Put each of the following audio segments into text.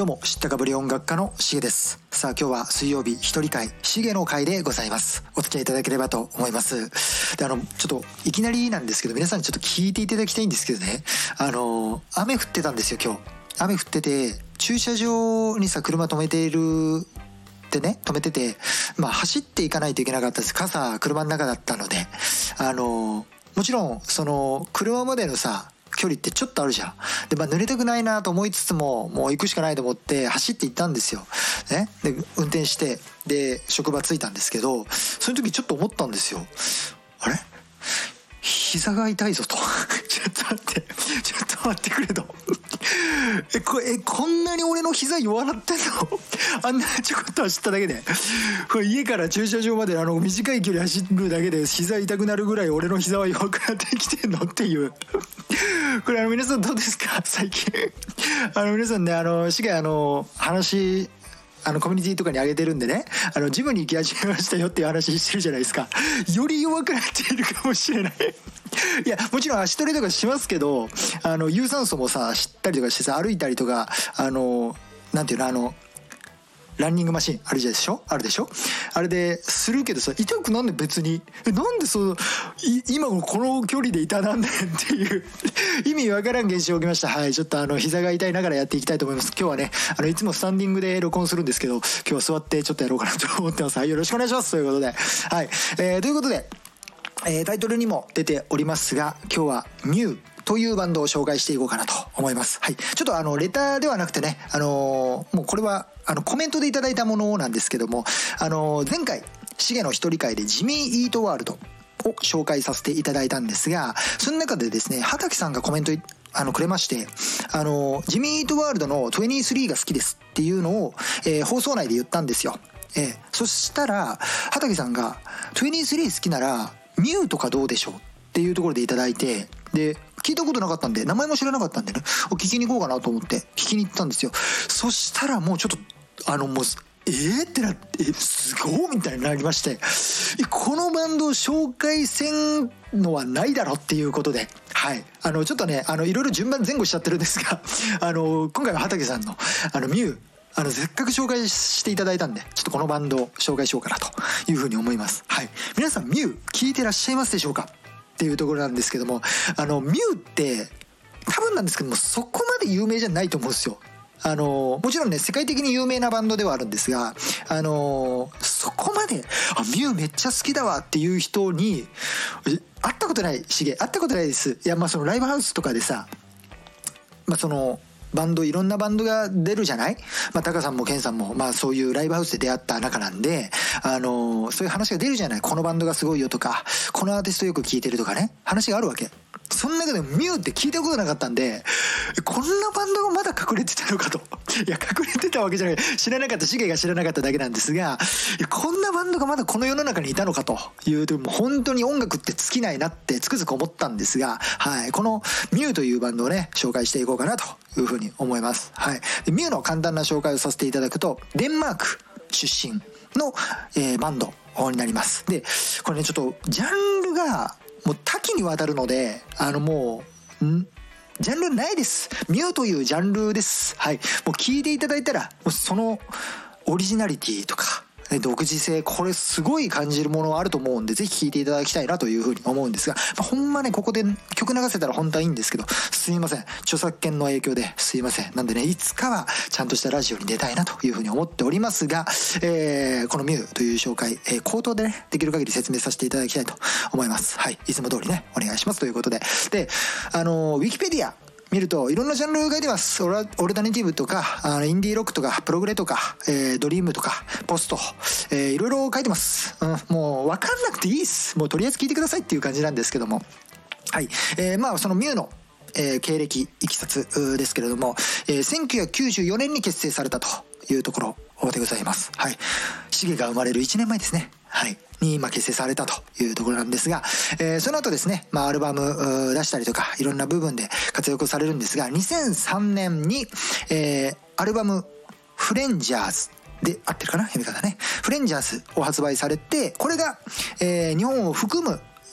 どうも知ったかぶり音楽家のしげです。さあ今日は水曜日一人会しげの会でございます。お付き合いいただければと思います。でちょっといきなりなんですけど皆さんちょっと聞いていただきたいんですけどね、雨降ってたんですよ。今日雨降ってて、駐車場にさ車止めている止めてて、走っていかないといけなかったです。傘車の中だったので、もちろんその車までのさ距離ってちょっとあるじゃん。で濡れたくないなと思いつつも、もう行くしかないと思って走って行ったんですよ、ね、で運転してで職場着いたんですけど、その時ちょっと思ったんですよ。あれ膝が痛いぞとちょっと待ってくれとこんなに俺の膝弱なってんのあんなちょこっと走っただけで、これ家から駐車場まで短い距離走るだけで膝痛くなるぐらい俺の膝は弱くなってきてんのっていうこれ皆さんどうですか最近皆さんねしげ話コミュニティとかに上げてるんでね、ジムに行き始めましたよっていう話してるじゃないですか。より弱くなっているかもしれないいやもちろん足トレとかしますけど、有酸素もさ知ったりとかしてさ、歩いたりとかなんていうのランニングマシンあるでしょあれでするけどさ、痛くなんで別になんで今この距離で痛なんだよっていう意味わからん現象起きました。はい、ちょっと膝が痛いながらやっていきたいと思います。今日はねいつもスタンディングで録音するんですけど、今日は座ってちょっとやろうかなと思ってます。はい、よろしくお願いしますということで、はい、ということで、タイトルにも出ておりますが、今日はミュウというバンドを紹介していこうかなと思います。はい、ちょっとレターではなくてね、もうこれはコメントでいただいたものなんですけども、前回しげの一人会でジミー・イートワールドを紹介させていただいたんですが、その中でですね畑さんがコメントくれまして、ジミー・イートワールドの23が好きですっていうのを、放送内で言ったんですよ。そしたら畑さんが23好きならミュウとかどうでしょうっていうところでいただいて、で聞いたことなかったんで、名前も知らなかったんでね、聞きに行こうかなと思って聞きに行ったんですよ。そしたらもうちょっともうってなって、すごいみたいになりまして、このバンドを紹介せんのはないだろっていうことで、はい、ちょっとねいろいろ順番前後しちゃってるんですが、今回は畑さんのミュウせっかく紹介していただいたんで、ちょっとこのバンドを紹介しようかなというふうに思います。はい、皆さんミュウ聞いてらっしゃいますでしょうかっていうところなんですけども、ミュウって多分なんですけどもそこまで有名じゃないと思うんですよ。もちろんね世界的に有名なバンドではあるんですが、そこまでミュウめっちゃ好きだわっていう人に会ったことない。しげ会ったことないです。いやそのライブハウスとかでさ、そのバンドいろんなバンドが出るじゃない。タカさんもケンさんもそういうライブハウスで出会った仲なんで、そういう話が出るじゃない。このバンドがすごいよとか、このアーティストよく聴いてるとかね、話があるわけ。その中でもミュウって聞いたことなかったんで、こんなバンドがまだ隠れてたのかと。いや隠れてたわけじゃない、知らなかった、シゲが知らなかっただけなんですが、こんなバンドがまだこの世の中にいたのかというと、もう本当に音楽って尽きないなってつくづく思ったんですが、はい、このミュウというバンドをね紹介していこうかなというふうに思います。はい、でミュウの簡単な紹介をさせていただくと、デンマーク出身の、バンドになります。でこれねちょっとジャンルがもう多岐にわたるので、もうジャンルないです。ミュウというジャンルです。はい、もう聞いていただいたらもうそのオリジナリティとか独自性、これすごい感じるものあると思うんで、ぜひ聴いていただきたいなというふうに思うんですが、ほんまねここで曲流せたら本当はいいんですけど、すいません、著作権の影響ですいません。なんでねいつかはちゃんとしたラジオに出たいなというふうに思っておりますが、このミュウという紹介、口頭でねできる限り説明させていただきたいと思います。はい、いつも通りねお願いしますということで、でウィキペディア見るといろんなジャンルが書いてます。オルタネティブとかインディーロックとかプログレとか、ドリームとかポスト、いろいろ書いてます。もう分かんなくていいっす。もうとりあえず聞いてくださいっていう感じなんですけども、はい、そのミュウの経歴いきさつですけれども、1994年に結成されたというところでございます。はい、シゲが生まれる1年前ですね。はい、に結成されたというところなんですが、その後ですね、アルバム出したりとかいろんな部分で活躍されるんですが、2003年に、アルバムフレンジャーズで合ってるかな、読み方ね、フレンジャーズを発売されて、これが、日本を含む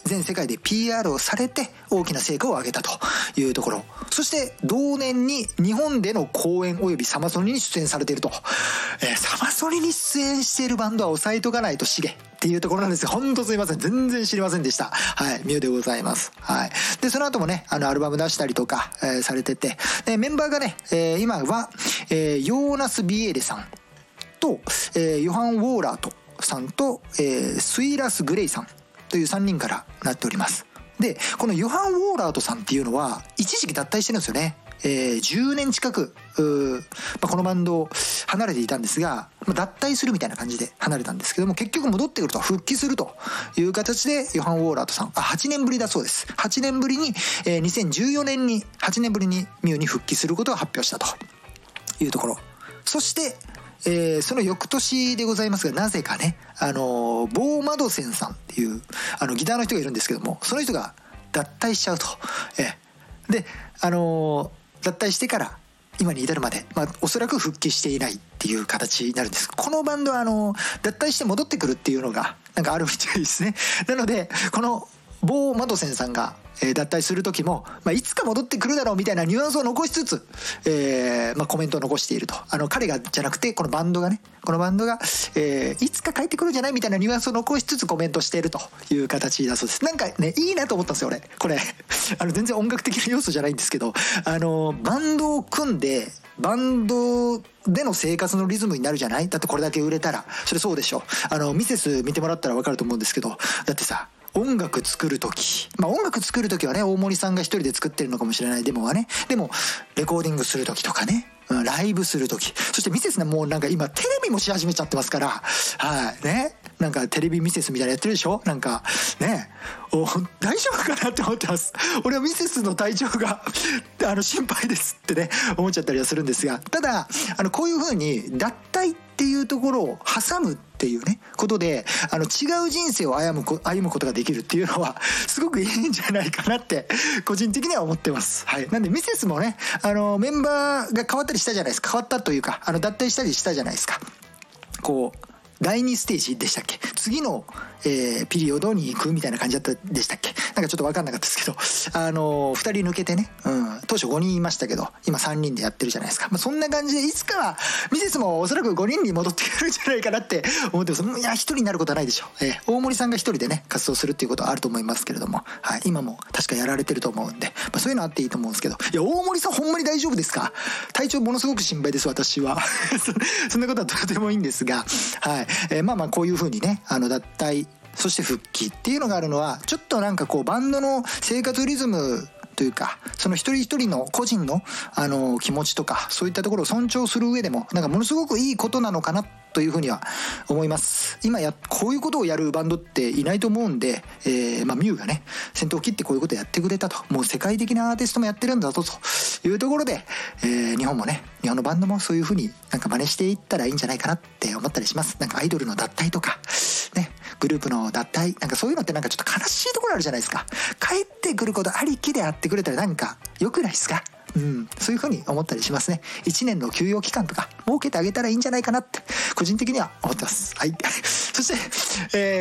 全世界で PR をされて大きな成果を上げたというところ。そして同年に日本での公演及びサマソニに出演されていると。サマソニに出演しているバンドは抑えとかないとシゲっていうところなんですよ。ほんとすいません。全然知りませんでした。はい。ミュウでございます。はい。で、その後もね、アルバム出したりとか、されてて、メンバーがね、今は、ヨーナス・ビエーレさんと、ヨハン・ウォーラートさんと、スイラス・グレイさんという3人からなっております。で、このヨハン・ウォーラートさんっていうのは一時期脱退してるんですよね。10年近くこのバンドを離れていたんですが、脱退するみたいな感じで離れたんですけども、結局戻ってくると、復帰するという形でヨハン・ウォーラートさん8年ぶりだそうです。8年ぶりに、2014年に8年ぶりにミュウに復帰することを発表したというところ。そしてその翌年でございますが、なぜかね、ボー・マドセンさんっていうギターの人がいるんですけども、その人が脱退しちゃうと。で、脱退してから今に至るまで、おそらく復帰していないっていう形になるんです。このバンドは脱退して戻ってくるっていうのがなんかあるみたいですね。なのでこのボー・マドセンさんが脱退する時も、いつか戻ってくるだろうみたいなニュアンスを残しつつ、コメントを残していると。彼がじゃなくてこのバンドが、いつか帰ってくるんじゃないみたいなニュアンスを残しつつコメントしているという形だそうです。なんかね、いいなと思ったんですよ俺これ全然音楽的な要素じゃないんですけど、バンドを組んでバンドでの生活のリズムになるじゃない。だってこれだけ売れたらそれそうでしょ。ミセス見てもらったら分かると思うんですけど、だってさ、音楽作る時はね、大森さんが一人で作ってるのかもしれないデモはね。でもレコーディングする時とかね、ライブする時、そしてミセスね、もうなんか今テレビもし始めちゃってますから、はいね、なんかテレビミセスみたいなやってるでしょ。なんかね、大丈夫かなって思ってます。俺はミセスの体調が心配ですってね思っちゃったりはするんですが、ただこういう風に脱退っていうところを挟むっていうねことで、違う人生を歩むことができるっていうのはすごくいいんじゃないかなって個人的には思ってます。はい。なんでミセスもね、メンバーが変わったりしたじゃないですか。変わったというか脱退したりしたじゃないですか。こう第2ステージでしたっけ、次の、ピリオドに行くみたいな感じだったでしたっけ。なんかちょっと分かんなかったですけど、2人抜けてね、当初5人いましたけど今3人でやってるじゃないですか。そんな感じでいつかはミセスもおそらく5人に戻ってくるんじゃないかなって思ってます。いや1人になることはないでしょう。大森さんが1人でね活動するっていうことはあると思いますけれども、はい、今も確かやられてると思うんで、そういうのあっていいと思うんですけど、いや大森さんほんまに大丈夫ですか。体調ものすごく心配です私はそんなことはとてもいいんですが、はい、こういう風にね脱退そして復帰っていうのがあるのは、ちょっとなんかこうバンドの生活リズムというか、その一人一人の個人の気持ちとかそういったところを尊重する上でもなんかものすごくいいことなのかなというふうには思います。今こういうことをやるバンドっていないと思うんで、ミュウがね先頭を切ってこういうことをやってくれたと、もう世界的なアーティストもやってるんだぞというところで、日本のバンドもそういうふうになんか真似していったらいいんじゃないかなって思ったりします。なんかアイドルの脱退とかね、グループの脱退、なんかそういうのってなんかちょっと悲しいところあるじゃないですか。帰ってくることありきでやってくれたらなんか良くないですか。そういう風に思ったりしますね。1年の休養期間とか設けてあげたらいいんじゃないかなって個人的には思ってます。はいそして、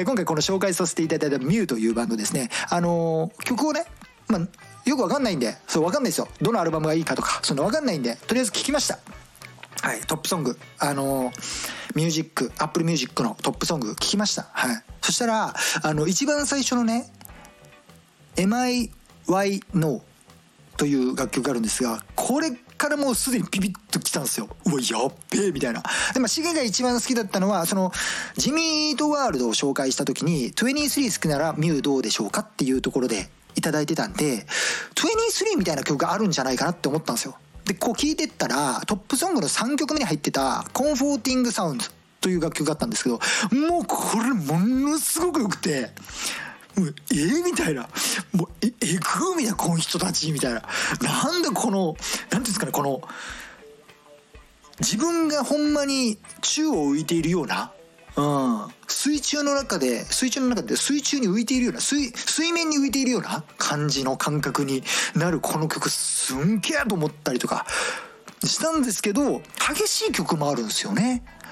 今回この紹介させていただいたミュウというバンドですね、曲をね、よくわかんないんで、そうわかんないですよ、どのアルバムがいいかとかそんなわかんないんで、とりあえず聞きました。はい、トップソングミュージック、アップルミュージックのトップソング聞きました。はい。そしたら一番最初のね MIY No という楽曲があるんですが、これからもうすでにピピッときたんですよ。うわやっべえみたいな。でシゲが一番好きだったのはそのジミートワールドを紹介した時に23好きならミュウどうでしょうかっていうところでいただいてたんで、23みたいな曲があるんじゃないかなって思ったんですよ。でこう聴いてったらトップソングの3曲目に入ってたコンフォーティングサウンドという楽曲があったんですけど、もうこれものすごく良くて、もうみたいな、もうえぐーみたいな、この人たちみたいな、なんだこのなんていうんですかね、この自分がほんまに宙を浮いているような、水中の中で水中に浮いているような、水面に浮いているような感じの感覚になるこの曲すんげえと思ったりとかしたんですけど、激しい曲もあるんですよね。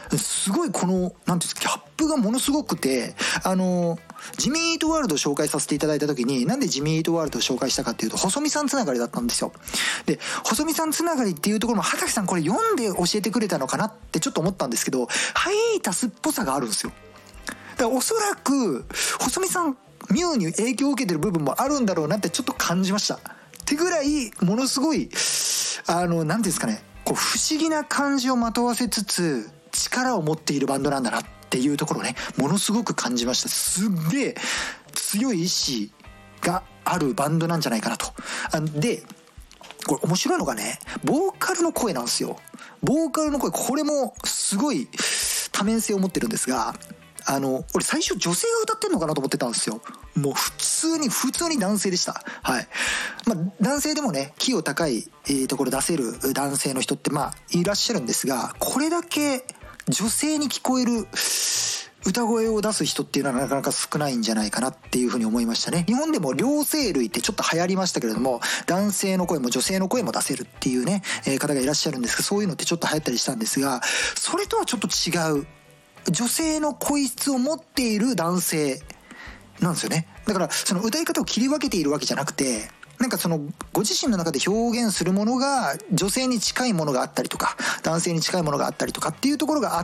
すごいこのなんていうんですか、ギャップがものすごくて、ジミー・イートワールドを紹介させていただいた時に、なんでジミー・イートワールドを紹介したかっていうと、細見さんつながりだったんですよ。で、細見さんつながりっていうところも畑さんこれ読んで教えてくれたのかなってちょっと思ったんですけど、ハイエイタスっぽさがあるんですよ。だからおそらく細見さんミュウに影響を受けてる部分もあるんだろうなってちょっと感じました。ってぐらいものすごいなんていうんですかね、こう不思議な感じをまとわせつつ力を持っているバンドなんだなっていうところをね、ものすごく感じました。すっげえ強い意志があるバンドなんじゃないかなと。でこれ面白いのがね、ボーカルの声なんですよ。ボーカルの声、これもすごい多面性を持ってるんですが、俺最初女性が歌ってんのかなと思ってたんですよ。もう普通に男性でした。はい。まあ男性でもね、キーを高いところ出せる男性の人ってまあいらっしゃるんですが、これだけ女性に聞こえる歌声を出す人っていうのはなかなか少ないんじゃないかなっていうふうに思いましたね。日本でも両声類ってちょっと流行りましたけれども、男性の声も女性の声も出せるっていうね、方がいらっしゃるんですが、そういうのってちょっと流行ったりしたんですが、それとはちょっと違う女性の声質を持っている男性なんですよね。だからその歌い方を切り分けているわけじゃなくて、なんかそのご自身の中で表現するものが女性に近いものがあったりとか男性に近いものがあったりとかっていうところがあって、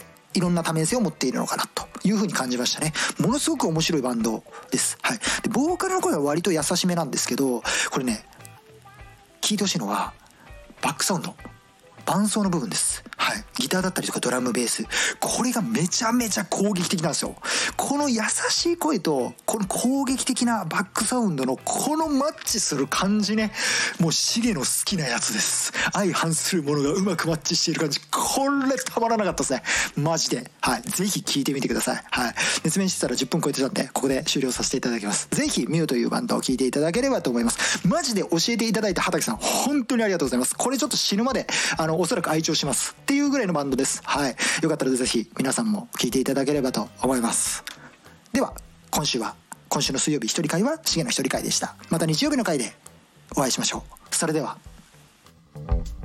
いろんな多面性を持っているのかなというふうに感じましたね。ものすごく面白いバンドです。はい。でボーカルの声は割と優しめなんですけど、これね聞いてほしいのはバックサウンド、伴奏の部分です。はい。ギターだったりとかドラムベース、これがめちゃめちゃ攻撃的なんですよ。この優しい声とこの攻撃的なバックサウンドのこのマッチする感じね、もうシゲの好きなやつです。相反するものがうまくマッチしている感じ、これたまらなかったですね、マジで。はい。ぜひ聞いてみてください。はい。熱弁してたら10分超えてたんで、ここで終了させていただきます。ぜひミュウというバンドを聞いていただければと思います。マジで教えていただいた畑さん本当にありがとうございます。これちょっと死ぬまでおそらく愛聴しますっていうぐらいのバンドです。はい。よかったらぜひ皆さんも聞いていただければと思います。では今週の水曜日一人会はシゲの一人会でした。また日曜日の会でお会いしましょう。それでは。